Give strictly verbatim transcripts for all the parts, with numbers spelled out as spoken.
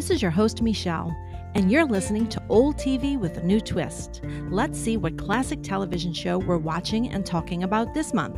This is your host, Michelle, and you're listening to Old T V with a New Twist. Let's see what classic television show we're watching and talking about this month.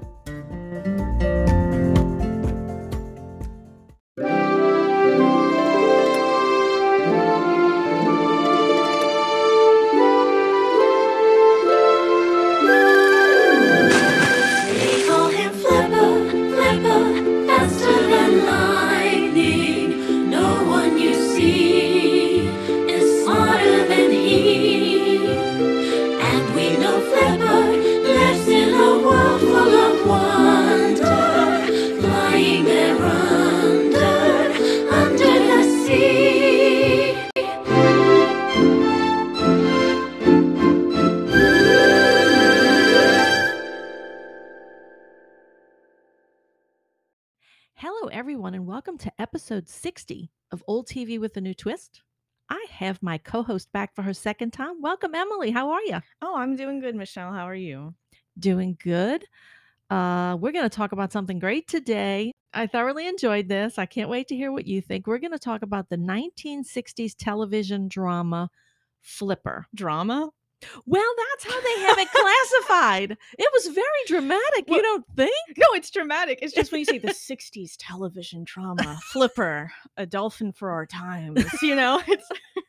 Hello, everyone, and welcome to episode sixty of Old T V with a New Twist. I have my co-host back for her second time. Welcome, Emily. How are you? Oh, I'm doing good, Michelle. How are you? Doing good. Uh, we're going to talk about something great today. I thoroughly enjoyed this. I can't wait to hear what you think. We're going to talk about the nineteen sixties television drama Flipper. Drama? Well, that's how they have it classified. It was very dramatic. Well, you don't think? No, it's dramatic. It's just when you say the sixties television drama, Flipper, a dolphin for our times, you know? It's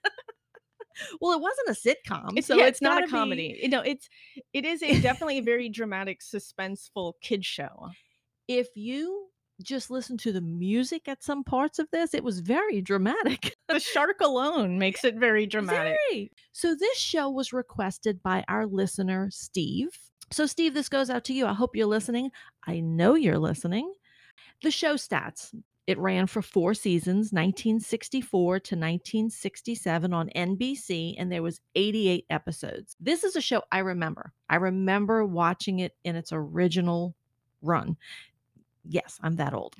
Well, it wasn't a sitcom, it's, so yeah, it's, it's not a be... comedy. You know, it's it is a definitely a very dramatic, suspenseful kid show. If you just listen to the music at some parts of this, it was very dramatic. The shark alone makes it very dramatic. Very. So this show was requested by our listener, Steve. So Steve, this goes out to you. I hope you're listening. I know you're listening. The show stats. It ran for four seasons, nineteen sixty-four to nineteen sixty-seven on N B C, and there was eighty-eight episodes. This is a show I remember. I remember watching it in its original run. Yes, I'm that old.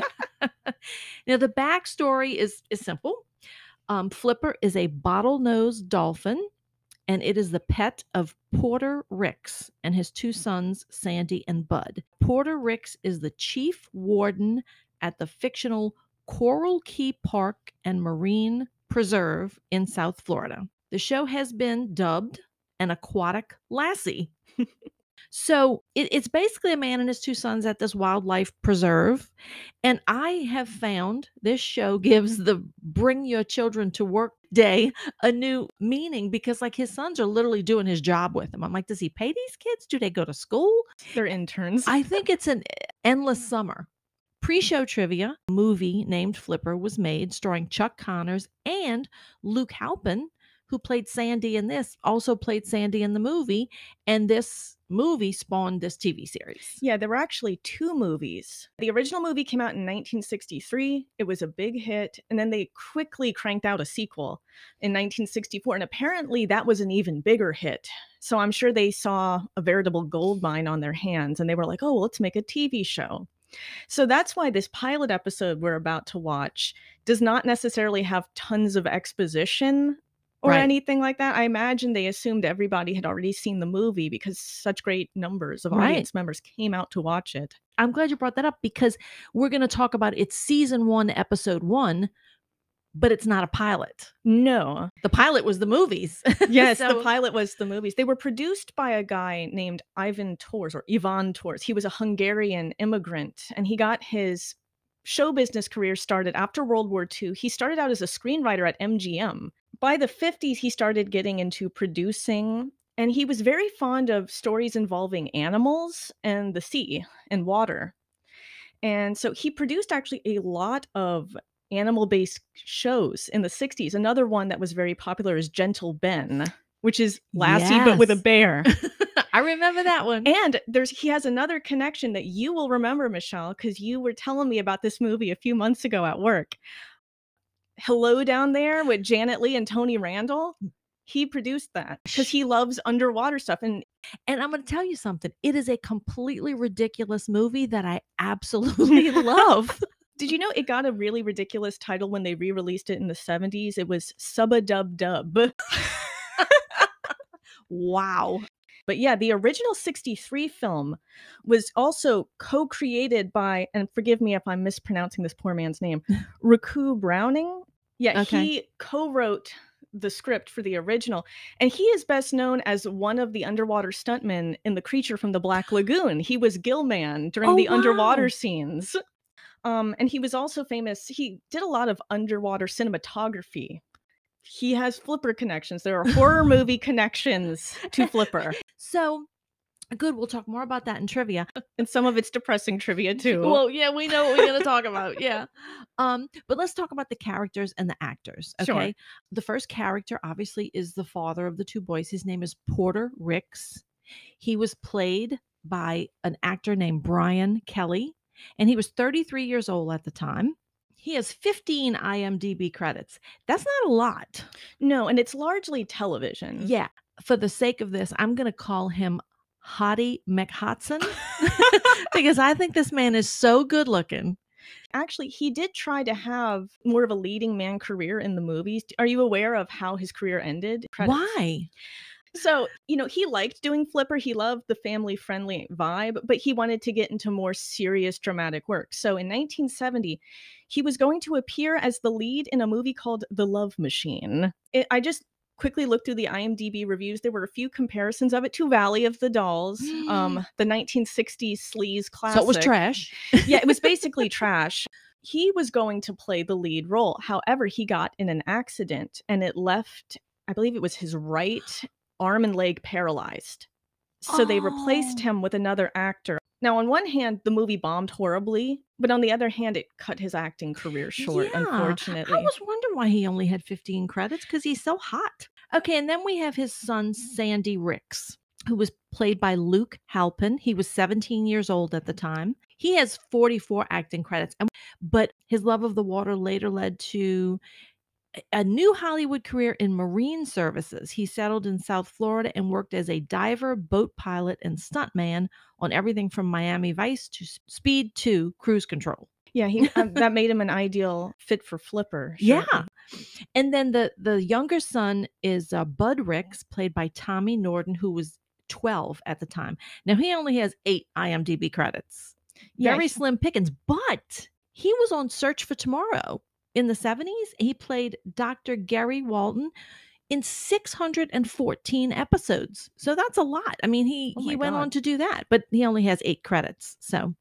Now, the backstory is, is simple. Um, Flipper is a bottlenose dolphin, and it is the pet of Porter Ricks and his two sons, Sandy and Bud. Porter Ricks is the chief warden at the fictional Coral Key Park and Marine Preserve in South Florida. The show has been dubbed an aquatic lassie. So it, it's basically a man and his two sons at this wildlife preserve. And I have found this show gives the bring your children to work day a new meaning because like his sons are literally doing his job with him. I'm like, does he pay these kids? Do they go to school? They're interns. I think it's an endless summer. Pre-show trivia, a movie named Flipper was made starring Chuck Connors and Luke Halpin, who played Sandy in this, also played Sandy in the movie. And this movie spawned this T V series. Yeah, there were actually two movies. The original movie came out in nineteen sixty-three. It was a big hit. And then they quickly cranked out a sequel in nineteen sixty-four. And apparently that was an even bigger hit. So I'm sure they saw a veritable gold mine on their hands. And they were like, oh, well, let's make a T V show. So that's why this pilot episode we're about to watch does not necessarily have tons of exposition or right. anything like that. I imagine they assumed everybody had already seen the movie because such great numbers of right. audience members came out to watch it. I'm glad you brought that up because we're going to talk about it's season one, episode one, but it's not a pilot. No. The pilot was the movies. Yes, so... the pilot was the movies. They were produced by a guy named Ivan Tors or Ivan Tors. He was a Hungarian immigrant and he got his show business career started after World War Two. He started out as a screenwriter at M G M. By the fifties, he started getting into producing, and he was very fond of stories involving animals and the sea and water. And so he produced actually a lot of animal-based shows in the sixties. Another one that was very popular is Gentle Ben, which is Lassie, yes. but with a bear. I remember that one. And there's he has another connection that you will remember, Michelle, because you were telling me about this movie a few months ago at work. Hello Down There with Janet Leigh and Tony Randall. He produced that because he loves underwater stuff. And and I'm going to tell you something. It is a completely ridiculous movie that I absolutely love. Did you know it got a really ridiculous title when they re-released it in the seventies? It was Sub-a-Dub-Dub. Wow. But yeah, the original sixty-three film was also co-created by, and forgive me if I'm mispronouncing this poor man's name, Raku Browning. Yeah, Okay. he co-wrote the script for the original, and he is best known as one of the underwater stuntmen in The Creature from the Black Lagoon. He was Gillman during Oh, the underwater wow. scenes. Um, and he was also famous he did a lot of underwater cinematography. He has Flipper connections. There are horror movie connections to Flipper, So, good, we'll talk more about that in trivia. and some of it's depressing trivia Y too. well, yeah, we know what we're gonna talk about, yeah. Um, but let's talk about the characters and the actors, Sure. okay? The first character, obviously, is the father of the two boys. His name is Porter Ricks. He was played by an actor named Brian Kelly, and he was thirty-three years old at the time. He has fifteen IMDb credits. That's not a lot. No, and it's largely television. Yeah. For the sake of this, I'm gonna call him Hottie McHotson because I think this man is so good looking. Actually, he did try to have more of a leading man career in the movies. Are you aware of how his career ended? Credits. Why? So, you know, he liked doing Flipper. He loved the family friendly vibe, but he wanted to get into more serious dramatic work. So in nineteen seventy, he was going to appear as the lead in a movie called The Love Machine. It, I just quickly looked through the IMDb reviews. There were a few comparisons of it to Valley of the Dolls, um, the nineteen sixties sleaze classic. So it was trash. Yeah, it was basically trash. He was going to play the lead role. However, he got in an accident and it left, I believe it was his right arm and leg paralyzed. So they replaced Oh. him with another actor. Now, on one hand, the movie bombed horribly, but on the other hand, it cut his acting career short, Yeah. I unfortunately. was wondering why he only had fifteen credits because he's so hot. Okay, and then we have his son, Sandy Ricks, who was played by Luke Halpin. He was seventeen years old at the time. He has forty-four acting credits, and- but his love of the water later led to a- a new Hollywood career in marine services. He settled in South Florida and worked as a diver, boat pilot, and stuntman on everything from Miami Vice to S- Speed to Cruise Control. Yeah, he um, that made him an ideal fit for Flipper. Yeah. surely. And then the the younger son is uh, Bud Ricks, played by Tommy Norton, who was twelve at the time. Now he only has eight IMDb credits. Yeah, Very he- slim pickings, but he was on Search for Tomorrow in the seventies. He played Doctor Gary Walton in six hundred fourteen episodes. So that's a lot. I mean, he Oh he my went on God. to do that, but he only has eight credits. So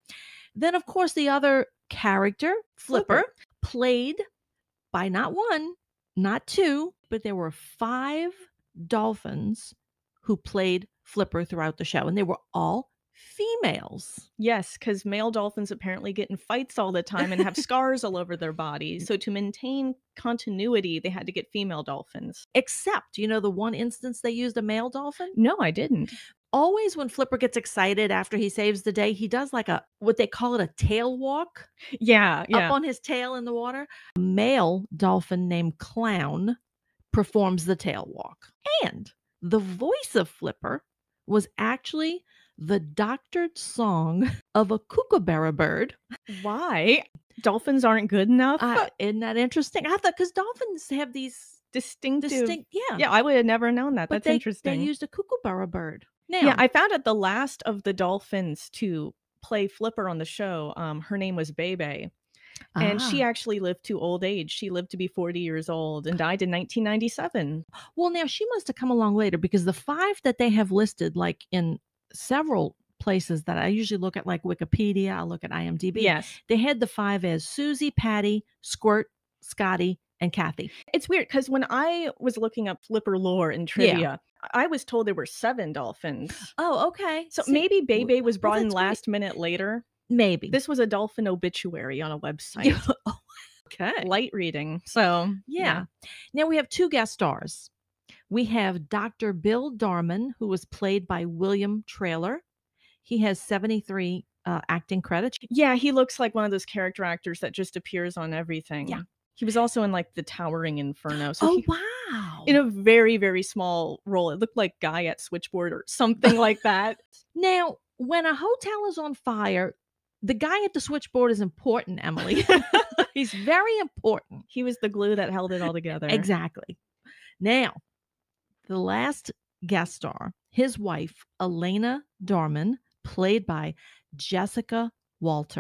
then of course the other character, Flipper, Flipper. played by not one, not two, but there were five dolphins who played Flipper throughout the show, and they were all females. Yes, because male dolphins apparently get in fights all the time and have scars all over their bodies. So to maintain continuity, they had to get female dolphins. Except, you know, the one instance they used a male dolphin? No, I didn't. Always when Flipper gets excited after he saves the day, he does like a what they call it a tail walk Yeah, yeah. up on his tail in the water. A male dolphin named Clown performs the tail walk. And the voice of Flipper was actually the doctored song of a kookaburra bird. Why? Dolphins aren't good enough? Uh, isn't that interesting? I thought because dolphins have these Distinctive. distinct, yeah, Yeah, I would have never known that. but That's they, interesting. they used a kookaburra bird. Now, Yeah, I found out the last of the dolphins to play Flipper on the show, um, her name was Bebe. And she ah. actually lived to old age. She lived to be forty years old and died in nineteen ninety-seven. Well, now she must have come along later because the five that they have listed, like in several places that I usually look at, like Wikipedia, I look at IMDb. Yes. They had the five as Susie, Patty, Squirt, Scotty, and Kathy. It's weird because when I was looking up Flipper lore and trivia, I was told there were seven dolphins. Oh, okay. So See, maybe w- Bebe was well, brought in that's great. last minute later. Maybe. This was a dolphin obituary on a website. Oh, okay. Light reading. So, Yeah. Now we have two guest stars. We have Doctor Bill Darman, who was played by William Traylor. He has seventy-three uh, acting credits. Yeah, he looks like one of those character actors that just appears on everything. Yeah. He was also in like the Towering Inferno. So Oh, he, wow. in a very, very small role. It looked like Guy at Switchboard or something like that. Now, when a hotel is on fire, the guy at the switchboard is important, Emily. He's very important. He was the glue that held it all together. Exactly. Now, the last guest star, his wife, Elena Darman, played by Jessica Walter.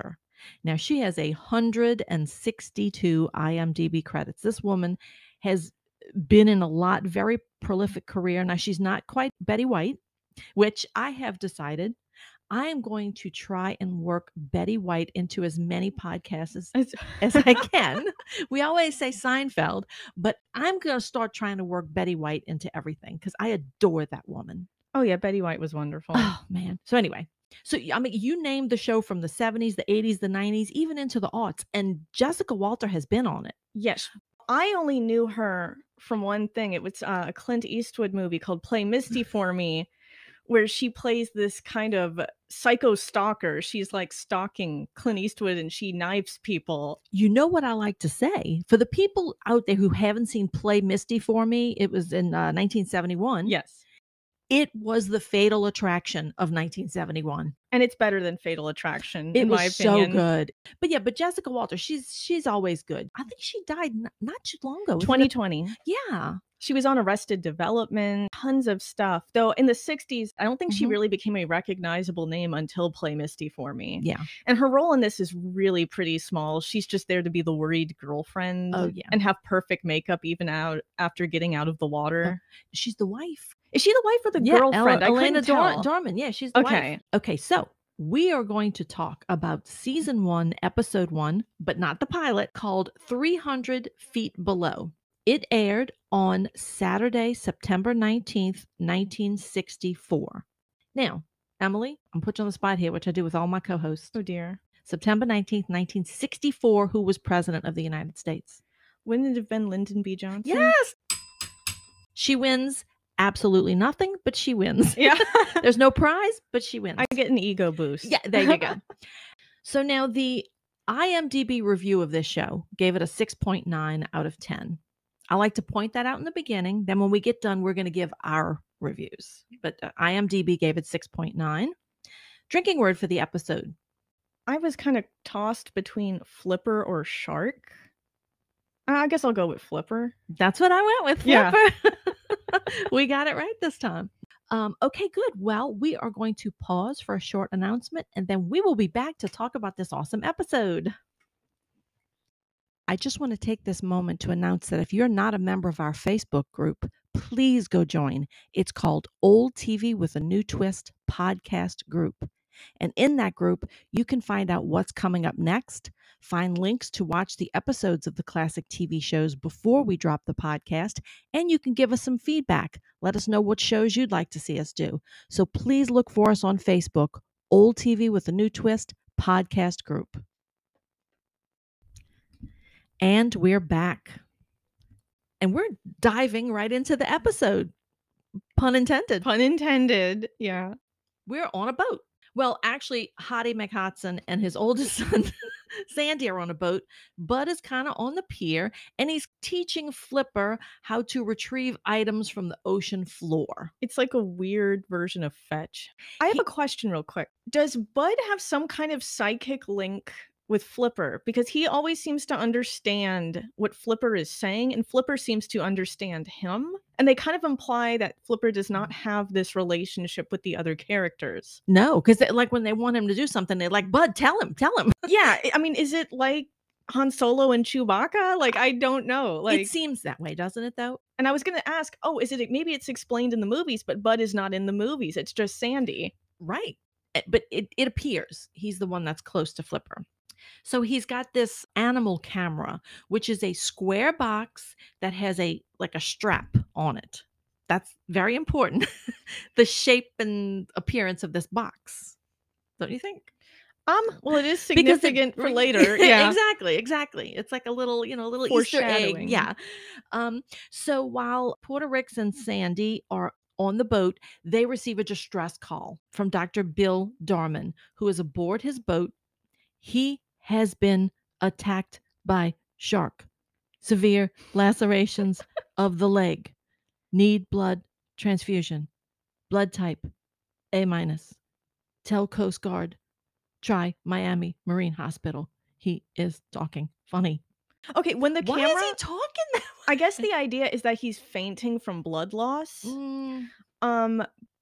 Now, she has a one hundred sixty-two I M D B credits. This woman has been in a lot, very prolific career. Now, she's not quite Betty White, which I have decided I am going to try and work Betty White into as many podcasts as, It's- as I can. We always say Seinfeld, but I'm going to start trying to work Betty White into everything because I adore that woman. Oh yeah, Betty White was wonderful. Oh, man. So anyway, so I mean, you named the show from the seventies, the eighties, the nineties, even into the aughts, and Jessica Walter has been on it. Yes. I only knew her from one thing. It was uh, a Clint Eastwood movie called Play Misty for Me, where she plays this kind of psycho stalker. She's like stalking Clint Eastwood and she knives people. You know what I like to say? For the people out there who haven't seen Play Misty for Me, it was in uh, nineteen seventy-one. Yes. It was the fatal attraction of nineteen seventy-one. And it's better than Fatal Attraction, It in was my so opinion. good. But yeah, but Jessica Walter, she's she's always good. I think she died n- not too long ago. Isn't it? twenty twenty. Yeah. She was on Arrested Development, tons of stuff. Though in the sixties, I don't think she Mhm. really became a recognizable name until Play Misty for Me. Yeah. And her role in this is really pretty small. She's just there to be the worried girlfriend. Oh, yeah. And have perfect makeup even out after getting out of the water. She's the wife. Is she the wife or the Yeah, girlfriend? Ela- I Elena couldn't Dor- tell. Dorman. Yeah, she's the Okay. wife. Okay, so we are going to talk about season one, episode one, but not the pilot, called three hundred Feet Below. It aired on Saturday, September nineteenth, nineteen sixty-four. Now, Emily, I'm putting you on the spot here, which I do with all my co-hosts. Oh dear. September nineteenth, nineteen sixty-four, who was president of the United States? Wouldn't it have been Lyndon B. Johnson? Yes! She wins absolutely nothing, but she wins. Yeah. There's no prize, but she wins. I get an ego boost. Yeah, there you go. So now the I M D B review of this show gave it a six point nine out of ten. I like to point that out in the beginning. Then when we get done, we're going to give our reviews. But uh, I M D B gave it six point nine. Drinking word for the episode. I was kind of tossed between Flipper or Shark. Uh, I guess I'll go with Flipper. That's what I went with. Yeah. Flipper. We got it right this time. Um, okay, good. Well, we are going to pause for a short announcement, and then we will be back to talk about this awesome episode. I just want to take this moment to announce that if you're not a member of our Facebook group, please go join. It's called Old T V with a New Twist podcast group. And in that group, you can find out what's coming up next, find links to watch the episodes of the classic T V shows before we drop the podcast, and you can give us some feedback. Let us know what shows you'd like to see us do. So please look for us on Facebook, Old T V with a New Twist podcast group. And we're back. And we're diving right into the episode. Pun intended. Pun intended. Yeah. We're on a boat. Well, actually, Hottie McHodson and his oldest son, Sandy, are on a boat. Bud is kind of on the pier, and he's teaching Flipper how to retrieve items from the ocean floor. It's like a weird version of Fetch. I have He- a question real quick. Does Bud have some kind of psychic link with Flipper? Because he always seems to understand what Flipper is saying, and Flipper seems to understand him. And they kind of imply that Flipper does not have this relationship with the other characters. No, because like when they want him to do something, they're like, Bud, tell him, tell him. Yeah, I- I mean, is it like Han Solo and Chewbacca? Like, I don't know. Like, It seems that way, doesn't it, though? and I was gonna ask, oh, is it maybe it's explained in the movies, but Bud is not in the movies. It's just Sandy. Right. Eh, But it, it appears he's the one that's close to Flipper. So he's got this animal camera, which is a square box that has a like a strap on it. That's very important. The shape and appearance of this box. Don't you think? Um, well, it is Because it- significant for later. Yeah. exactly, exactly. It's like a little, you know, a little Easter egg. Foreshadowing. Yeah. Um, so while Porter Ricks and Sandy are on the boat, they receive a distress call from Doctor Bill Darman, who is aboard his boat. He has been attacked by shark. Severe lacerations of the leg. Need blood transfusion. Blood type A minus. Tell Coast Guard. Try Miami Marine Hospital. He is talking funny. Okay, when the Why camera, is he talking that I guess the idea is that he's fainting from blood loss. Mm, Um,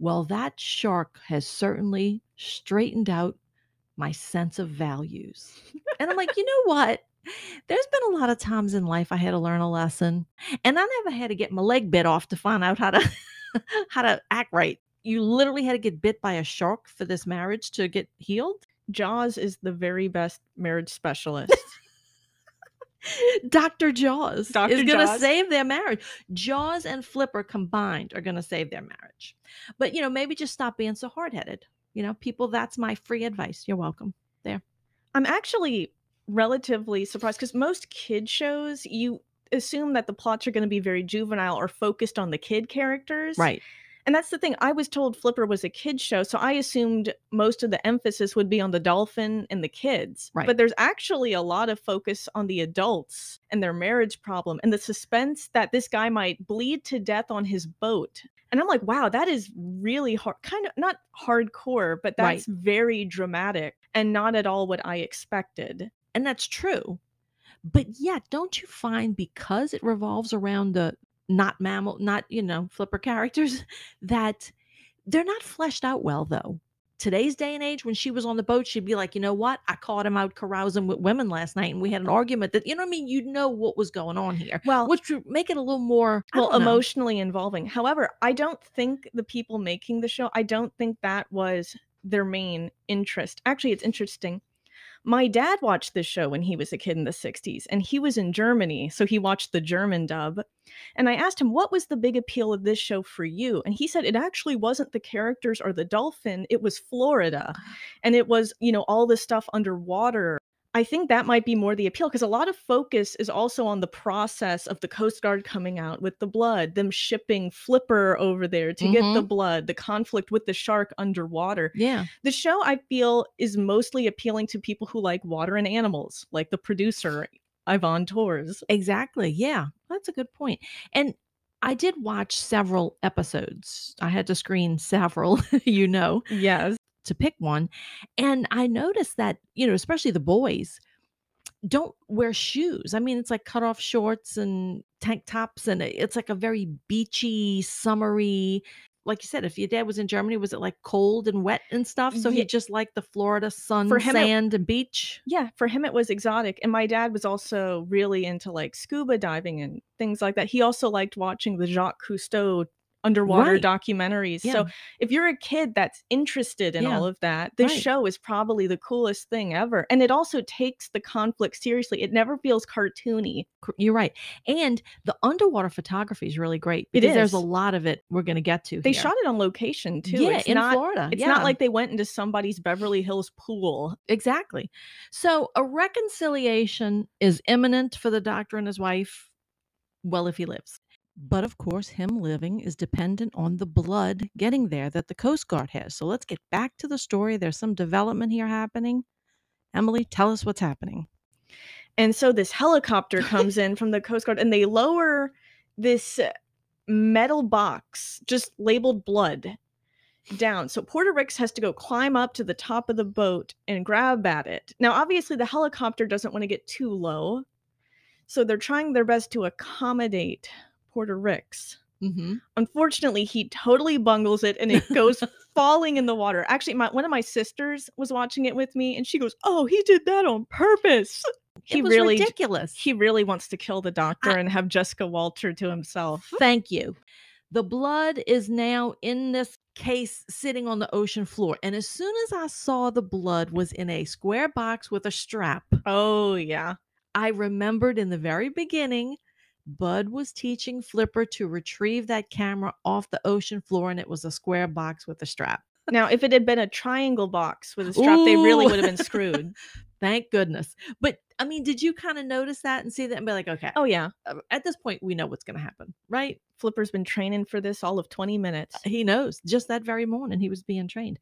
Well, that shark has certainly straightened out my sense of values. And I'm like, you know what? There's been a lot of times in life I had to learn a lesson, and I never had to get my leg bit off to find out how to how to act right. You literally had to get bit by a shark for this marriage to get healed? Jaws is the very best marriage specialist. Doctor Jaws Doctor is gonna Jaws. save their marriage. Jaws and Flipper combined are gonna save their marriage. But, you know, maybe just stop being so hard-headed. You know, people, that's my free advice. You're welcome. There. I'm actually relatively surprised because most kid shows, you assume that the plots are gonna be very juvenile or focused on the kid characters. Right. And that's the thing. I was told Flipper was a kid's show, so I assumed most of the emphasis would be on the dolphin and the kids. Right. But there's actually a lot of focus on the adults and their marriage problem and the suspense that this guy might bleed to death on his boat. And I'm like, wow, that is really hard. Kind of not hardcore, but that's Right. very dramatic and not at all what I expected. And that's true. But yet, don't you find because it revolves around the not mammal, not, you know, Flipper characters, that they're not fleshed out well, though. Today's day and age, when she was on the boat, she'd be like, you know what? I caught him out carousing with women last night, and we had an argument that, you know what I mean? You'd know what was going on here. Well, which would make it a little more, I well, don't know. emotionally involving. However, I don't think the people making the show, I don't think that was their main interest. Actually, it's interesting. My dad watched this show when he was a kid in the sixties, and he was in Germany, so he watched the German dub. And I asked him, what was the big appeal of this show for you? And he said it actually wasn't the characters or the dolphin, it was Florida. And it was, you know, all the stuff underwater. I think that might be more the appeal because a lot of focus is also on the process of the Coast Guard coming out with the blood, them shipping Flipper over there to get the Mhm. blood, the conflict with the shark underwater. Yeah. The show, I feel, is mostly appealing to people who like water and animals, like the producer, Yvonne Tours. Exactly. Yeah. That's a good point. And I did watch several episodes. I had to screen several, you know, Yes. to pick one. And I noticed that, you know, especially the boys don't wear shoes. I mean, it's like cut off shorts and tank tops, and it- it's like a very beachy, summery. Like you said, if your dad was in Germany, was it like cold and wet and stuff? So Ye- he just liked the Florida sun, For him, it- sand, and beach. Yeah, for him it was exotic. And my dad was also really into like scuba diving and things like that. He also liked watching the Jacques Cousteau underwater Right. documentaries. Yeah. So if you're a kid that's interested in Yeah. all of that, this Right. show is probably the coolest thing ever. And it also takes the conflict seriously. It never feels cartoony. Cor- You're right. And the underwater photography is really great It because there's a is. lot of it we're going to get to They here. shot it on location too. Yeah, It's in not Florida. it's Yeah. not like they went into somebody's Beverly Hills pool. Exactly. So a reconciliation is imminent for the doctor and his wife. Well, if he lives. But of course, him living is dependent on the blood getting there that the Coast Guard has. So let's get back to the story. There's some development here happening. Emily, tell us what's happening. And so this helicopter comes in from the Coast Guard and they lower this uh, metal box just labeled blood down. So Porter Ricks has to go climb up to the top of the boat and grab at it. Now, obviously, the helicopter doesn't want to get too low. So they're trying their best to accommodate Porter Ricks. Mm-hmm. Unfortunately, he totally bungles it and it goes falling in the water. Actually, my one of my sisters was watching it with me and she goes, "Oh, he did that on purpose." He It was really ridiculous. he really wants to kill the doctor I- and have Jessica Walter to himself. Thank you. The blood is now in this case sitting on the ocean floor. And as soon as I saw the blood was in a square box with a strap, Oh, yeah. I remembered in the very beginning, Bud was teaching Flipper to retrieve that camera off the ocean floor, and it was a square box with a strap. Now, if it had been a triangle box with a strap, they really Ooh. would have been screwed. Thank goodness. But I mean, did you kind of notice that and see that and be like, okay, Oh, yeah. uh, at this point, we know what's going to happen, right? Flipper's been training for this all of twenty minutes. He knows. Just that very morning, he was being trained.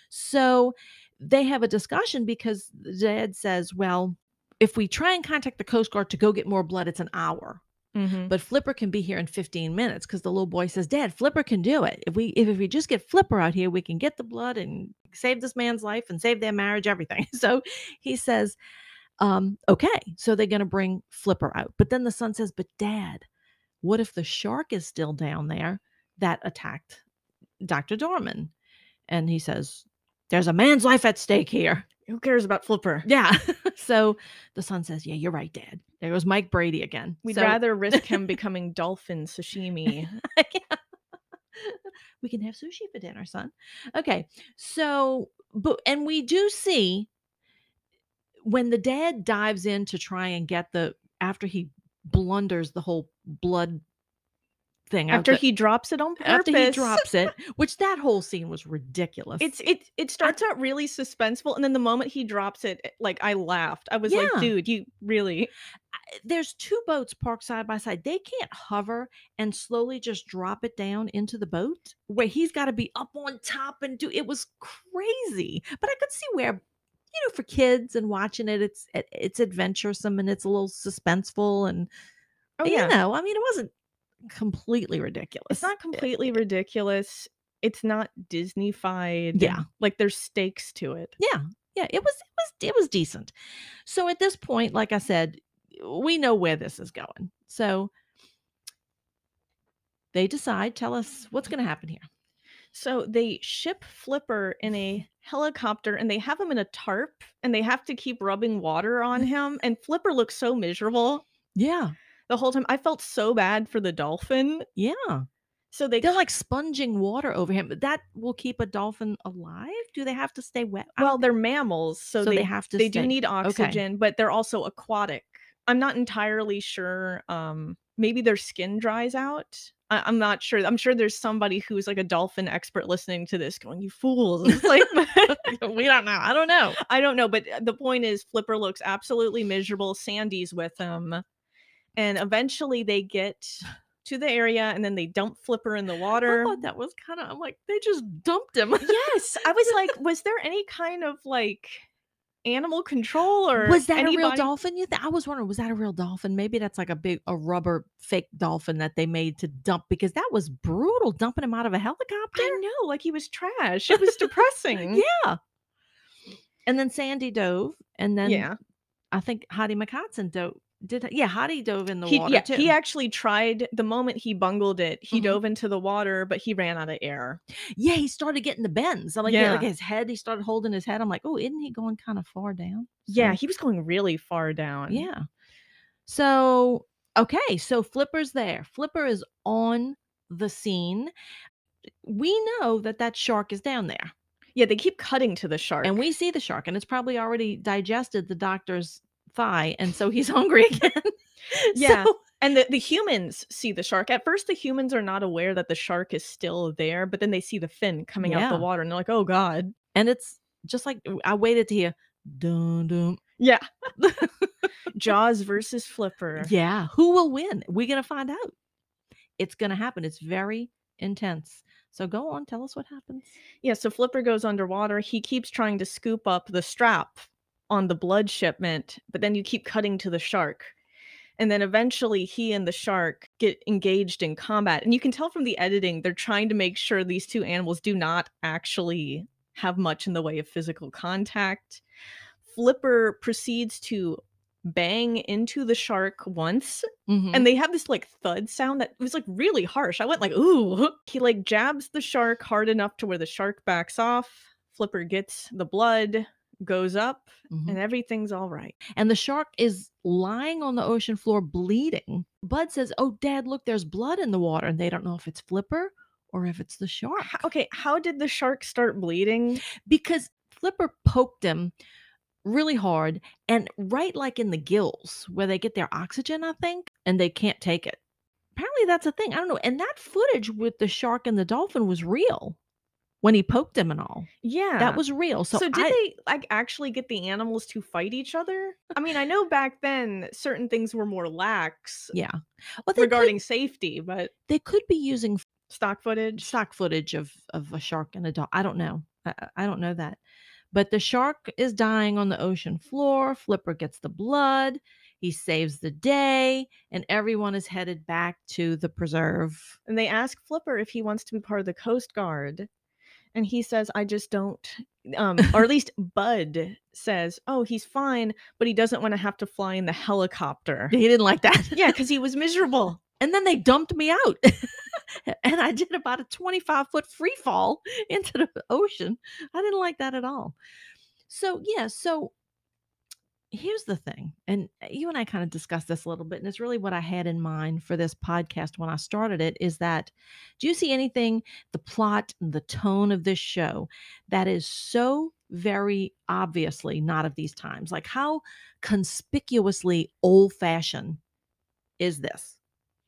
So they have a discussion because Dad says, well, if we try and contact the Coast Guard to go get more blood, it's an hour. Mhm. But Flipper can be here in fifteen minutes because the little boy says, Dad, Flipper can do it. If we if, if we just get Flipper out here, we can get the blood and save this man's life and save their marriage, everything. So he says, um, okay, so they're going to bring Flipper out. But then the son says, but Dad, what if the shark is still down there that attacked Doctor Dorman. And he says, there's a man's life at stake here. Who cares about Flipper? Yeah. So the son says, yeah, you're right, Dad. There goes Mike Brady again. We'd so, rather risk him becoming dolphin sashimi. Yeah. We can have sushi for dinner, son. Okay. So, but, and we do see when the dad dives in to try and get the, after he blunders the whole blood thing. After the, he drops it on purpose. After he drops it, which that whole scene was ridiculous. It's it it starts I, out really suspenseful, and then the moment he drops it, like I laughed. I was yeah. like, dude, you really. There's two boats parked side by side. They can't hover and slowly just drop it down into the boat where he's got to be up on top and do. It was crazy, but I could see where, you know, for kids and watching it, it's it, it's adventuresome and it's a little suspenseful and oh, you yeah. know, I mean, it wasn't completely ridiculous. It's not completely ridiculous. It's not Disney-fied. Yeah, like there's stakes to it. Yeah, yeah, it was it was it was decent. So at this point, like I said, we know where this is going. So they decide, tell us what's going to happen here. So they ship Flipper in a helicopter and they have him in a tarp and they have to keep rubbing water on him. And Flipper looks so miserable. Yeah. The whole time. I felt so bad for the dolphin. Yeah. So they they're like sponging water over him. That will keep a dolphin alive. Do they have to stay wet? Well, they're mammals, so, so they, they have to. They stay. do need oxygen, okay. but they're also aquatic. I'm not entirely sure. Um, maybe their skin dries out. I, I'm not sure. I'm sure there's somebody who's like a dolphin expert listening to this, going, "You fools!" It's like we don't know. I don't know. I don't know. But the point is, Flipper looks absolutely miserable. Sandy's with him, and eventually they get to the area and then they dump Flipper in the water. I thought that was kind of, I'm like, they just dumped him. Yes. I was like, was there any kind of like animal control or was that anybody? a real dolphin? You think? I was wondering, was that a real dolphin? Maybe that's like a big, a rubber fake dolphin that they made to dump, because that was brutal, dumping him out of a helicopter. I know, like he was trash. It was depressing. Yeah. And then Sandy dove, and then yeah, I think Hattie McCotson dove. Did yeah, Hattie dove in the he, water yeah, too. He actually tried. The moment he bungled it, he mm-hmm. dove into the water, but he ran out of air. Yeah, he started getting the bends. So like, yeah. yeah, like his head, he started holding his head. I'm like, oh, isn't he going kind of far down? So, yeah, he was going really far down. Yeah. So, okay, so Flipper's there. Flipper is on the scene. We know that that shark is down there. Yeah, they keep cutting to the shark. And we see the shark, and it's probably already digested the doctor's thigh, and so he's hungry again. Yeah. So, and the, the humans see the shark. At first, the humans are not aware that the shark is still there, but then they see the fin coming yeah. out the water, and they're like, oh, God. And it's just like, I waited to hear, dun dun. Yeah. Jaws versus Flipper. Yeah. Who will win? We're going to find out. It's going to happen. It's very intense. So go on, tell us what happens. Yeah, so Flipper goes underwater. He keeps trying to scoop up the strap on the blood shipment, but then you keep cutting to the shark. And then eventually he and the shark get engaged in combat. And you can tell from the editing, they're trying to make sure these two animals do not actually have much in the way of physical contact. Flipper proceeds to bang into the shark once, mm-hmm. and they have this like thud sound that was like really harsh. I went like, ooh. He like jabs the shark hard enough to where the shark backs off. Flipper gets the blood, goes up, mm-hmm. and everything's all right. And the shark is lying on the ocean floor bleeding. Bud says, oh, Dad, look, there's blood in the water. And they don't know if it's Flipper or if it's the shark. How, okay, how did the shark start bleeding? Because Flipper poked him really hard, and right like in the gills where they get their oxygen, I think, and they can't take it. Apparently that's a thing. I don't know. And that footage with the shark and the dolphin was real when he poked him and all. Yeah. That was real. So, so did I, they like actually get the animals to fight each other? I mean, I know back then certain things were more lax. Yeah. Well, regarding could, safety, but they could be using stock footage, stock footage of, of a shark and a dolphin. I don't know. I, I don't know that. But the shark is dying on the ocean floor. Flipper gets the blood. He saves the day, and everyone is headed back to the preserve. And they ask Flipper if he wants to be part of the Coast Guard. And he says, I just don't, um, or at least Bud says, oh, he's fine, but he doesn't want to have to fly in the helicopter. He didn't like that. Yeah, because he was miserable. And then they dumped me out. and I did about a twenty-five foot free fall into the ocean. I didn't like that at all. So, yeah, so here's the thing, and uh, you and I kind of discussed this a little bit, and it's really what I had in mind for this podcast when I started it is that do you see anything, the plot, and the tone of this show that is so very obviously not of these times? Like how conspicuously old fashioned is this?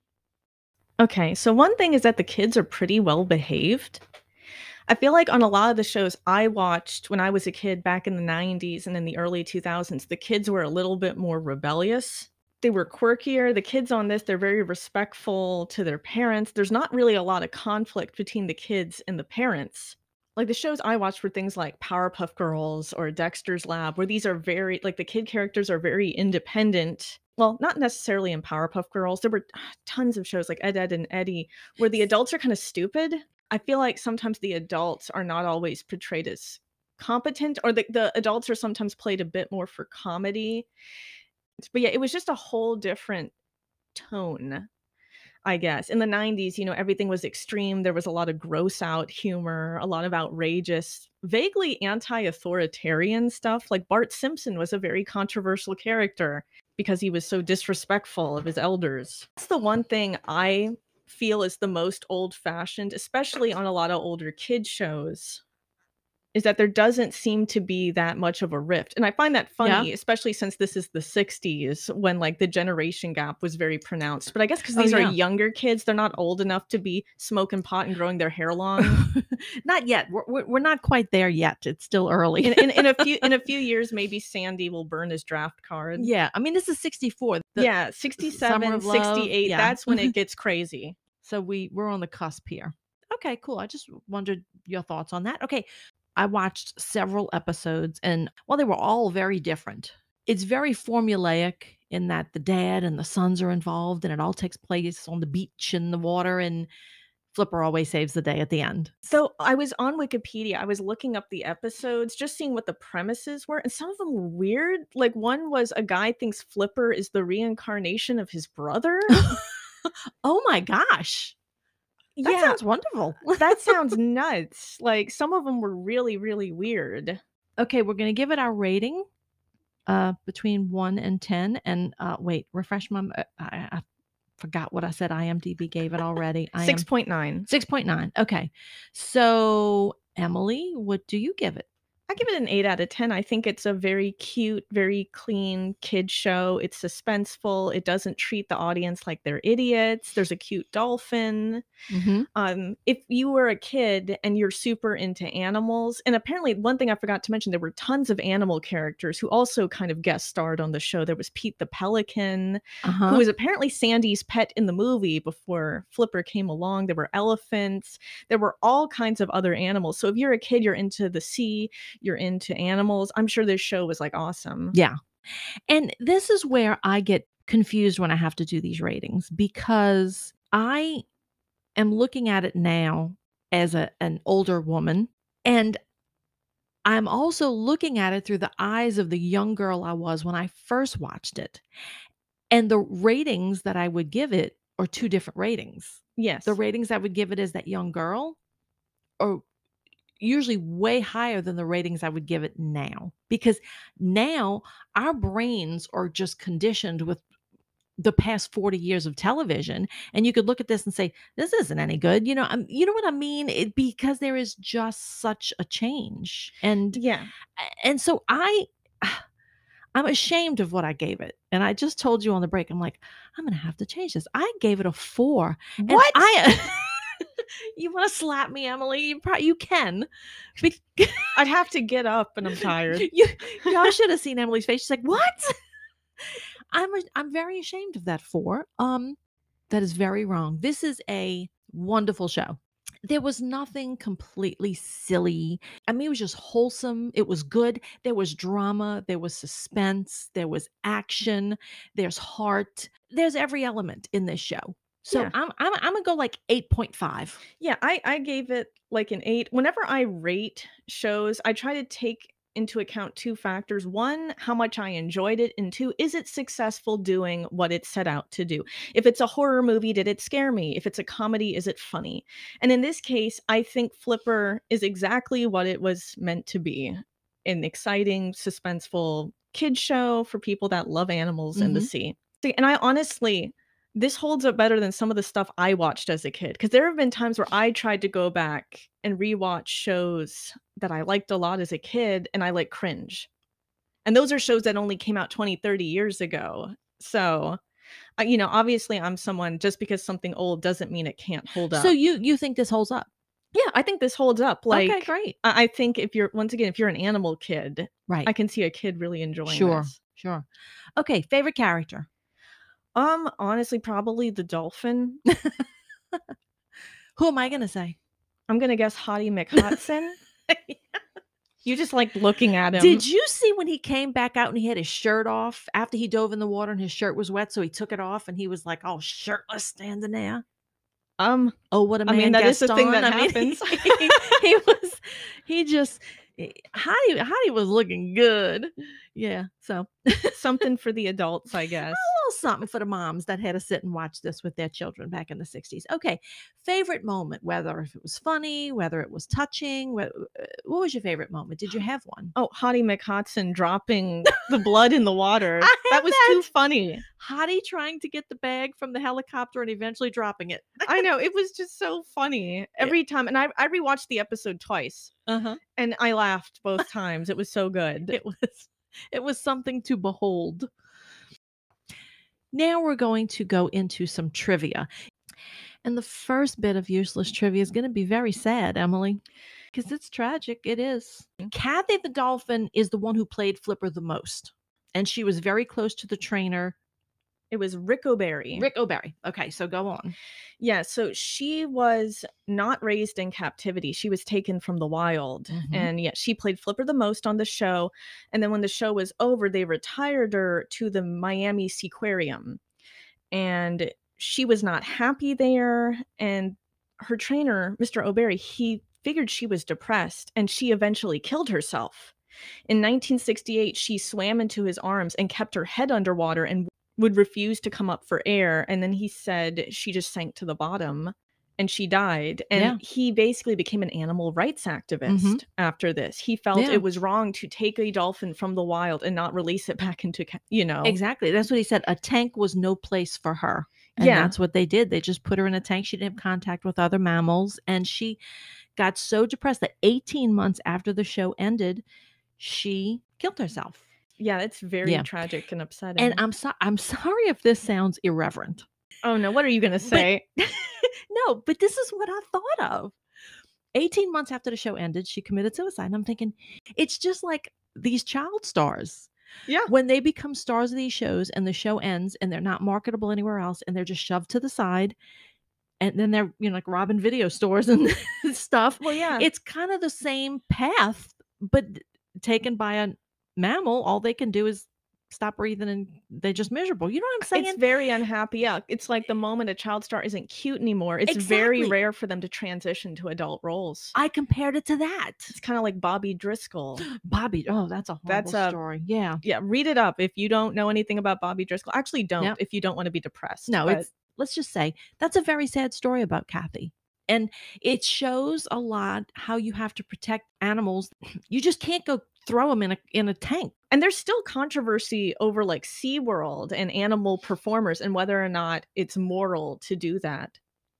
Okay, so one thing is that the kids are pretty well behaved. I feel like on a lot of the shows I watched when I was a kid back in the nineties and in the early two thousands, the kids were a little bit more rebellious. They were quirkier. The kids on this, they're very respectful to their parents. There's not really a lot of conflict between the kids and the parents. Like the shows I watched were things like Powerpuff Girls or Dexter's Lab, where these are very, like the kid characters are very independent. Well, not necessarily in Powerpuff Girls. There were tons of shows like Ed, Ed, and Eddie where the adults are kind of stupid. I feel like sometimes the adults are not always portrayed as competent, or the, the adults are sometimes played a bit more for comedy. But yeah, it was just a whole different tone, I guess. In the nineties, you know, everything was extreme. There was a lot of gross out humor, a lot of outrageous, vaguely anti authoritarian stuff. Like Bart Simpson was a very controversial character because he was so disrespectful of his elders. That's the one thing I feel is the most old fashioned, especially on a lot of older kid shows, is that there doesn't seem to be that much of a rift. And I find that Yeah. funny, especially since this is the sixties when like the generation gap was very pronounced. But I guess because Oh, these are yeah. younger kids, they're not old enough to be smoking pot and growing their hair long. Not yet. We're, we're we're not quite there yet. It's still early. In, in, in a few in a few years, maybe Sandy will burn his draft card. Yeah. I mean, this is sixty-four. The Yeah, Summer sixty-seven, of Love. sixty-eight. Yeah. That's when it gets crazy. So we we're on the cusp here. Okay, cool. I just wondered your thoughts on that. Okay. I watched several episodes and while they were all very different, it's very formulaic in that the dad and the sons are involved and it all takes place on the beach in the water and Flipper always saves the day at the end. So I was on Wikipedia. I was looking up the episodes, just seeing what the premises were, and some of them were weird. Like one was a guy thinks Flipper is the reincarnation of his brother. Oh my gosh. That Yeah, sounds wonderful. that sounds nuts. Like some of them were really, really weird. Okay, we're gonna give it our rating uh between one and ten. And uh wait, refresh my m- uh, I, I forgot what I said. IMDb gave it already. I am six point nine. six point nine. Okay. So Emily, what do you give it? I give it an eight out of ten. I think it's a very cute, very clean kid show. It's suspenseful. It doesn't treat the audience like they're idiots. There's a cute dolphin. Mm-hmm. Um, if you were a kid and you're super into animals, and apparently one thing I forgot to mention, there were tons of animal characters who also kind of guest starred on the show. There was Pete the Pelican, Uh-huh. who was apparently Sandy's pet in the movie before Flipper came along. There were elephants. There were all kinds of other animals. So if you're a kid, you're into the sea, you're into animals, I'm sure this show was like awesome. Yeah. And this is where I get confused when I have to do these ratings because I am looking at it now as a, an older woman. And I'm also looking at it through the eyes of the young girl I was when I first watched it. And the ratings that I would give it are two different ratings. Yes. The ratings I would give it as that young girl are usually way higher than the ratings I would give it now. Because now our brains are just conditioned with the past forty years of television, and you could look at this and say this isn't any good, you know. Um, you know what I mean? It, because there is just such a change, and Yeah. and so I I'm ashamed of what I gave it, and I just told you on the break, I'm like, I'm gonna have to change this. I gave it a four. And What? I you want to slap me, Emily? You probably you can. Be- I'd have to get up and I'm tired. you, y'all should have seen Emily's face. She's like, "What?" I'm a, I'm very ashamed of that four. Um, that is very wrong. This is a wonderful show. There was nothing completely silly. I mean, it was just wholesome. It was good. There was drama. There was suspense. There was action. There's heart. There's every element in this show. So Yeah. I'm I'm I'm gonna go like eight point five. Yeah, I I gave it like an eight. Whenever I rate shows, I try to take into account two factors. One, how much I enjoyed it, and two, is it successful doing what it set out to do? If it's a horror movie, did it scare me? If it's a comedy, is it funny? And in this case, I think Flipper is exactly what it was meant to be. An exciting, suspenseful kids show for people that love animals mm-hmm. and the sea. And I honestly, this holds up better than some of the stuff I watched as a kid. Because there have been times where I tried to go back and rewatch shows that I liked a lot as a kid, and I like cringe. And those are shows that only came out twenty, thirty years ago. So, uh, you know, obviously I'm someone, just because something old doesn't mean it can't hold up. So you you think this holds up? Yeah, I think this holds up. Like, okay, great. I, I think if you're, once again, if you're an animal kid, right, I can see a kid really enjoying sure, this. Sure. Okay, favorite character? Um, honestly, probably the dolphin. Who am I gonna say? I'm gonna guess Hottie McHudson. You just like looking at him. Did you see when he came back out and he had his shirt off after he dove in the water and his shirt was wet, so he took it off and he was like all shirtless standing there? Um. Oh, what a man! I mean, that Gaston. is the thing that I happens. Mean, he, he was. He just. Hottie, Hottie was looking good. Yeah. So something for the adults, I guess. A little something for the moms that had to sit and watch this with their children back in the sixties. Okay. Favorite moment, whether if it was funny, whether it was touching, what, what was your favorite moment? Did you have one? Oh, Hottie McHudson dropping the blood in the water. That was that. Too funny. Hottie trying to get the bag from the helicopter and eventually dropping it. I know. It was just so funny every time. And I, I rewatched the episode twice. Uh-huh. And I laughed both times. It was so good. It was it was something to behold. Now we're going to go into some trivia. And the first bit of useless trivia is going to be very sad, Emily, because it's tragic. It is. Kathy the dolphin is the one who played Flipper the most. And she was very close to the trainer. It was Rick O'Barry. Rick O'Barry. Okay, so go on. Yeah, so she was not raised in captivity. She was taken from the wild. Mm-hmm. And yeah, she played Flipper the most on the show. And then when the show was over, they retired her to the Miami Seaquarium. And she was not happy there. And her trainer, Mister O'Barry, he figured she was depressed, and she eventually killed herself. In nineteen sixty-eight, she swam into his arms and kept her head underwater and would refuse to come up for air. And then he said she just sank to the bottom and she died. And yeah. he basically became an animal rights activist mm-hmm. after this. He felt yeah. it was wrong to take a dolphin from the wild and not release it back into, you know. Exactly. That's what he said. A tank was no place for her. And yeah. that's what they did. They just put her in a tank. She didn't have contact with other mammals. And she got so depressed that eighteen months after the show ended, she killed herself. Yeah, it's very yeah. tragic and upsetting. And I'm so- I'm sorry if this sounds irreverent. Oh, no. What are you going to say? But, no, but this is what I thought of. eighteen months after the show ended, she committed suicide. And I'm thinking, it's just like these child stars. Yeah. When they become stars of these shows and the show ends and they're not marketable anywhere else and they're just shoved to the side. And then they're, you know, like robbing video stores and stuff. Well, yeah. It's kind of the same path, but taken by a mammal. All they can do is stop breathing and they're just miserable. You know what I'm saying? It's very unhappy. Yeah. It's like the moment a child star isn't cute anymore. It's exactly. very rare for them to transition to adult roles. I compared it to that. It's kind of like Bobby Driscoll. Bobby. Oh, that's a horrible that's a, story. Yeah. Yeah. Read it up if you don't know anything about Bobby Driscoll. Actually, don't yep. if you don't want to be depressed. No, but... it's, let's just say that's a very sad story about Kathy. And it shows a lot how you have to protect animals. You just can't go throw them in a in a tank. And there's still controversy over like SeaWorld and animal performers and whether or not it's moral to do that.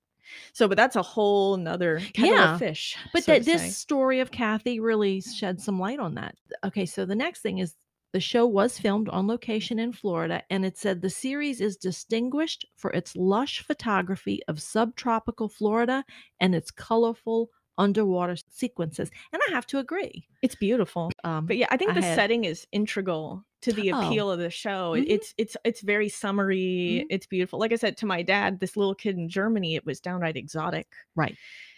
So, but that's a whole nother kettle yeah. of fish. But so that this story of Kathy really shed some light on that. Okay, so the next thing is the show was filmed on location in Florida, and it said the series is distinguished for its lush photography of subtropical Florida and its colorful underwater sequences. And I have to agree. It's beautiful. Um, but yeah, I think I the had... setting is integral to the appeal oh. of the show. Mm-hmm. It's it's it's very summery. Mm-hmm. It's beautiful. Like I said to my dad, this little kid in Germany, it was downright exotic. Right.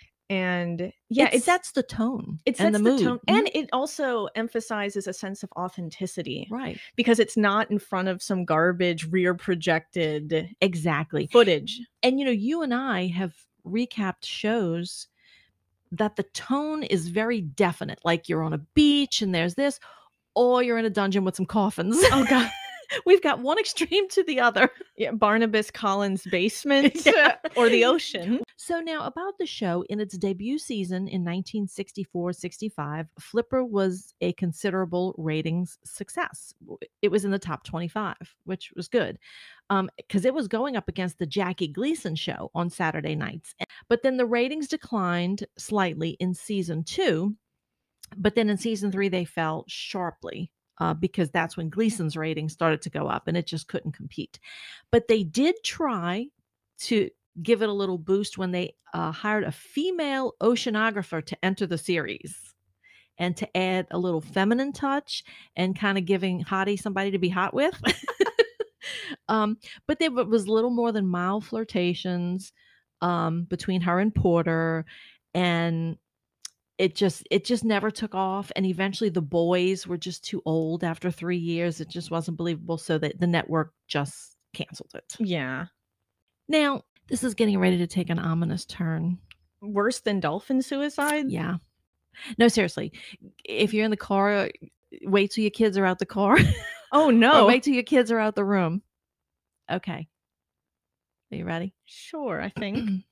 And yeah, it sets the tone. It sets and the, the mood. tone. Mm-hmm. And it also emphasizes a sense of authenticity. Right. Because it's not in front of some garbage rear projected exactly footage. And you know, you and I have recapped shows that the tone is very definite, like you're on a beach and there's this, or you're in a dungeon with some coffins. Oh, God. We've got one extreme to the other. Yeah, Barnabas Collins' basement Yeah. or the ocean. So now about the show, in its debut season in nineteen sixty-four sixty-five, Flipper was a considerable ratings success. It was in the top twenty-five, which was good, um, because it was going up against the Jackie Gleason show on Saturday nights. But then the ratings declined slightly in season two, but then in season three, they fell sharply. Uh, because that's when Gleason's ratings started to go up and it just couldn't compete. But they did try to give it a little boost when they uh, hired a female oceanographer to enter the series and to add a little feminine touch and kind of giving Hottie somebody to be hot with. um, but there was little more than mild flirtations um, between her and Porter, and it just it just never took off. And eventually the boys were just too old after three years. It just wasn't believable, so that the network just canceled it. Yeah. Now, this is getting ready to take an ominous turn. Worse than dolphin suicide? Yeah. No, seriously. If you're in the car, wait till your kids are out the car. Oh, no. Or wait till your kids are out the room. Okay. Are you ready? Sure, I think.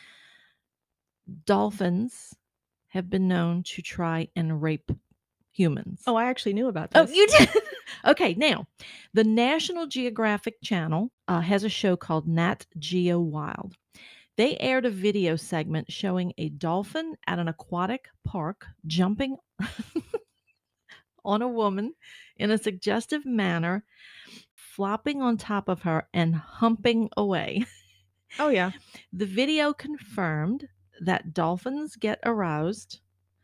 Dolphins have been known to try and rape humans. Oh, I actually knew about Oh, this. you did? Okay, now, the National Geographic Channel uh, has a show called Nat Geo Wild. They aired a video segment showing a dolphin at an aquatic park jumping on a woman in a suggestive manner, flopping on top of her and humping away. Oh, yeah. The video confirmed that dolphins get aroused.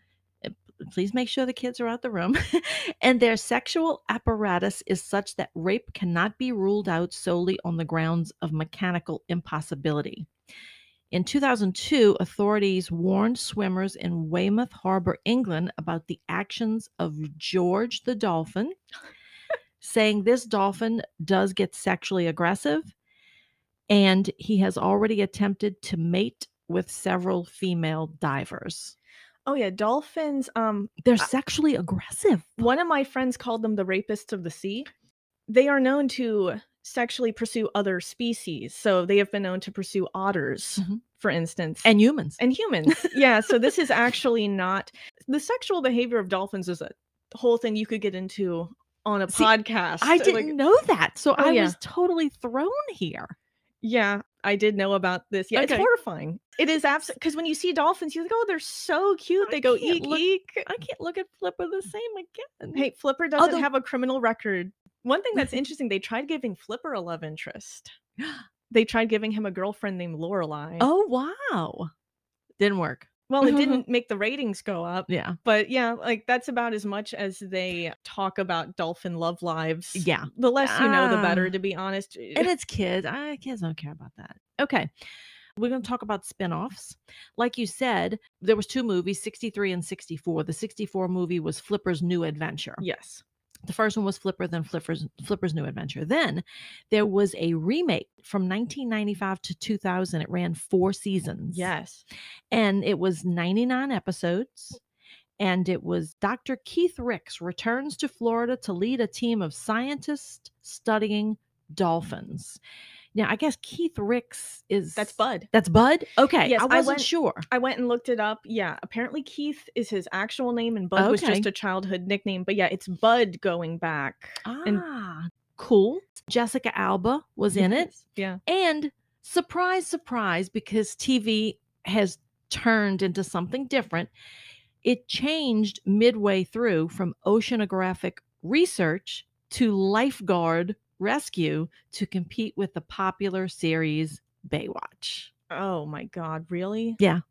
Please make sure the kids are out the room. And their sexual apparatus is such that rape cannot be ruled out solely on the grounds of mechanical impossibility. In two thousand two, authorities warned swimmers in Weymouth Harbor, England, about the actions of George the dolphin, saying this dolphin does get sexually aggressive, and he has already attempted to mate with several female divers. Oh, yeah. Dolphins, um, They're sexually aggressive. one of my friends called them the rapists of the sea. They are known to sexually pursue other species. So they have been known to pursue otters, Mhm. for instance. And humans. and humans. Yeah. So this is actually not the sexual behavior of dolphins is a whole thing you could get into on a See, podcast. I didn't Like, know that. So Oh, I yeah. was totally thrown here. yeah, I did know about this. Yeah, it's Okay. horrifying. It is absolutely because when you see dolphins, you're like, oh, they're so cute. I They go can't eek look- eek. I can't look at Flipper the same again. Hey, Flipper doesn't Although- have a criminal record. One thing that's interesting, they tried giving Flipper a love interest. They tried giving him a girlfriend named Lorelai. Oh, wow. Didn't work. Well, it didn't make the ratings go up. Yeah. But yeah, like that's about as much as they talk about dolphin love lives. Yeah. The less you know, the better, Ah. to be honest. And it's kids. I, kids don't care about that. Okay. We're going to talk about spinoffs. Like you said, there was two movies, sixty-three and sixty-four. The sixty-four movie was Flipper's New Adventure. Yes. The first one was Flipper, then Flipper's, Flipper's New Adventure. Then there was a remake from nineteen ninety-five to two thousand. It ran four seasons. Yes. And it was ninety-nine episodes. And it was Doctor Keith Ricks returns to Florida to lead a team of scientists studying dolphins. Now, I guess Keith Ricks is... That's Bud. That's Bud? Okay. Yes, I I wasn't went- sure. I went and looked it up. Yeah, apparently Keith is his actual name and Bud was Okay. just a childhood nickname. But yeah, it's Bud going back. And- Ah, cool. Jessica Alba was in it. Yes, Yeah. And surprise, surprise, because T V has turned into something different, it changed midway through from oceanographic research to lifeguard rescue to compete with the popular series Baywatch. Oh my God, really? Yeah.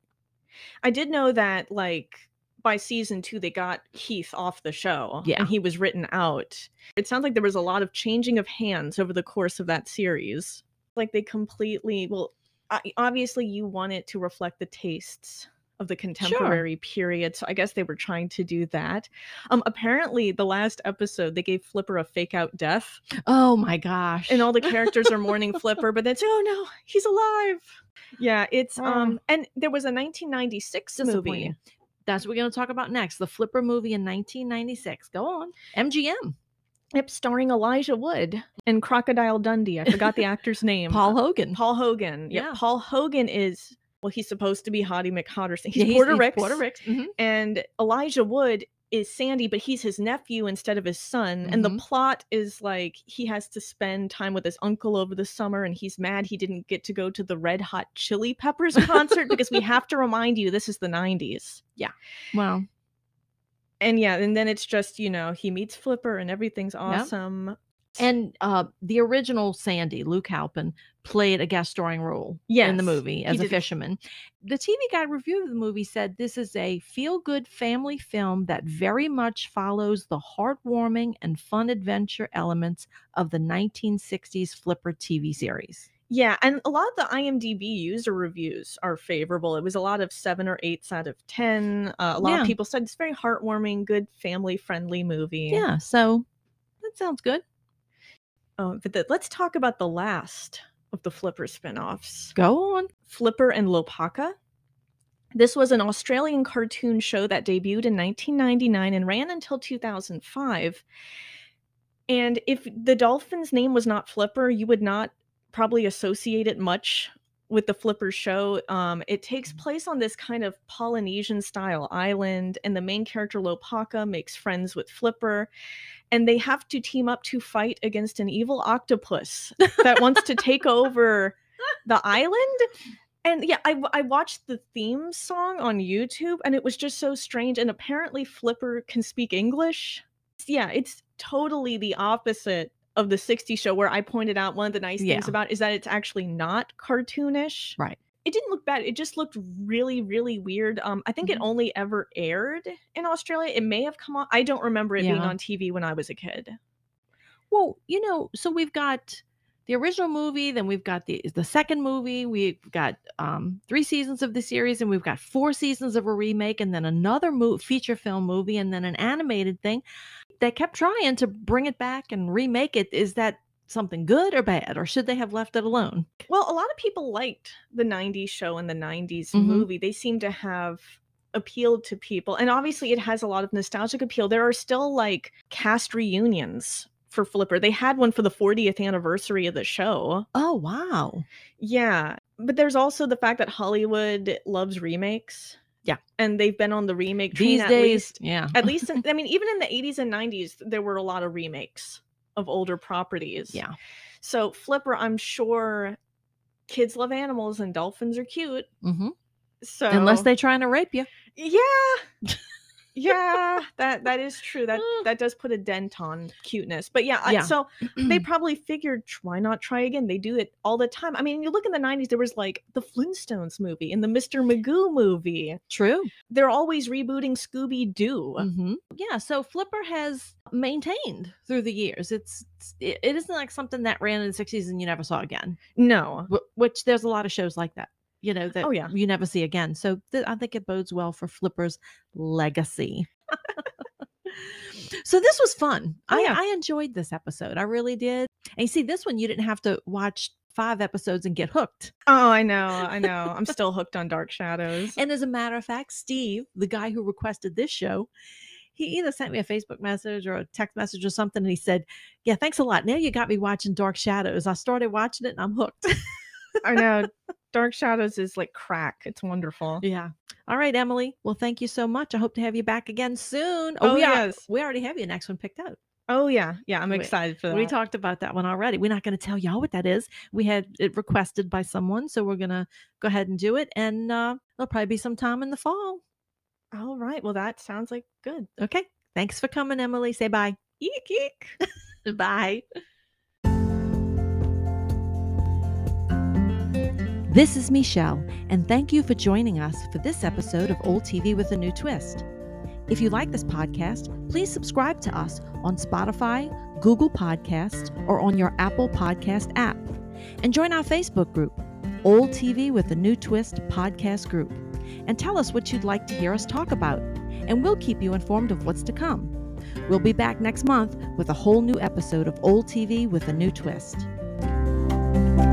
I did know that, like, by season two, they got Keith off the show. Yeah. And he was written out. It sounds like there was a lot of changing of hands over the course of that series. Like, they completely, well, I- obviously, you want it to reflect the tastes of the contemporary sure. period. So I guess they were trying to do that. Um, apparently, the last episode, they gave Flipper a fake out death. Oh my gosh. And all the characters are mourning Flipper, but then say, oh no, he's alive. Yeah, it's, oh. um, and there was a nineteen ninety-six movie. That's what we're going to talk about next. The Flipper movie in nineteen ninety-six. Go on. M G M. Yep, starring Elijah Wood and Crocodile Dundee. I forgot the actor's name. Paul Hogan. Paul Hogan. Yep. Yeah. Paul Hogan is, well, he's supposed to be Hottie McHotterson. He's, yeah, Porter he's, Ricks. He's Porter Ricks. Mm-hmm. And Elijah Wood is Sandy, but he's his nephew instead of his son. Mm-hmm. And the plot is like he has to spend time with his uncle over the summer, and he's mad he didn't get to go to the Red Hot Chili Peppers concert because we have to remind you this is the nineties. Yeah. Wow. And yeah, and then it's just, you know, he meets Flipper and everything's awesome. Yep. And uh, the original Sandy, Luke Halpin, played a guest starring role yes, in the movie as a fisherman. The T V Guide review of the movie said this is a feel-good family film that very much follows the heartwarming and fun adventure elements of the nineteen sixties Flipper T V series. Yeah, and a lot of the IMDb user reviews are favorable. It was a lot of seven or eights out of ten. Uh, a lot yeah. of people said it's very heartwarming, good family-friendly movie. Yeah, so that sounds good. Oh, but the, let's talk about the last of the Flipper spinoffs. Go on. Flipper and Lopaka. This was an Australian cartoon show that debuted in nineteen ninety-nine and ran until two thousand five. And if the dolphin's name was not Flipper, you would not probably associate it much with the Flipper show. Um, it takes place on this kind of Polynesian style island, and the main character Lopaka makes friends with Flipper, and they have to team up to fight against an evil octopus that wants to take over the island. And yeah, I, I watched the theme song on YouTube, and it was just so strange. And apparently Flipper can speak English. Yeah, it's totally the opposite of the sixties show, where I pointed out one of the nice yeah. things about is that it's actually not cartoonish. Right. It didn't look bad. It just looked really, really weird. Um, I think mm-hmm. it only ever aired in Australia. It may have come on. I don't remember it yeah. being on T V when I was a kid. Well, you know, so we've got the original movie, then we've got the the second movie, we've got um, three seasons of the series, and we've got four seasons of a remake, and then another mo- feature film movie, and then an animated thing. They kept trying to bring it back and remake it. Is that something good or bad, or should they have left it alone? Well, a lot of people liked the nineties show and the nineties mm-hmm. movie. They seem to have appealed to people, and obviously it has a lot of nostalgic appeal. There are still like cast reunions for Flipper. They had one for the fortieth anniversary of the show. Oh, wow. Yeah. But there's also the fact that Hollywood loves remakes. Yeah. And they've been on the remake train these at days. Least, yeah. At least, in, I mean, even in the eighties and nineties, there were a lot of remakes of older properties. Yeah. So Flipper, I'm sure kids love animals and dolphins are cute. Mm-hmm. So unless they're trying to rape you. Yeah. Yeah, that that is true. That that does put a dent on cuteness. But yeah, yeah. I, so they probably figured, why not try again? They do it all the time. I mean, you look in the nineties, there was like the Flintstones movie and the Mister Magoo movie. True. They're always rebooting Scooby-Doo. Mm-hmm. Yeah, so Flipper has maintained through the years. It's it, it isn't like something that ran in the sixties and you never saw again. No. Which there's a lot of shows like that. You know, that oh, yeah. you never see again. So th- I think it bodes well for Flipper's legacy. So this was fun. Oh, I, yeah. I enjoyed this episode. I really did. And you see, this one, you didn't have to watch five episodes and get hooked. Oh, I know. I know. I'm still hooked on Dark Shadows. And as a matter of fact, Steve, the guy who requested this show, he either sent me a Facebook message or a text message or something. And he said, yeah, thanks a lot. Now you got me watching Dark Shadows. I started watching it and I'm hooked. I know. Dark Shadows is like crack. It's wonderful. Yeah. All right, Emily. Well, thank you so much. I hope to have you back again soon. Oh, oh we yes. Are, we already have your next one picked out. Oh, yeah. Yeah, I'm excited for that. We talked about that one already. We're not going to tell y'all what that is. We had it requested by someone, so we're going to go ahead and do it. And uh, there'll probably be some time in the fall. All right. Well, that sounds like good. Okay. Thanks for coming, Emily. Say bye. Eek, eek. Bye. This is Michelle, and thank you for joining us for this episode of Old T V with a New Twist. If you like this podcast, please subscribe to us on Spotify, Google Podcasts, or on your Apple Podcast app. And join our Facebook group, Old T V with a New Twist podcast group. and tell us what you'd like to hear us talk about, and we'll keep you informed of what's to come. We'll be back next month with a whole new episode of Old T V with a new twist.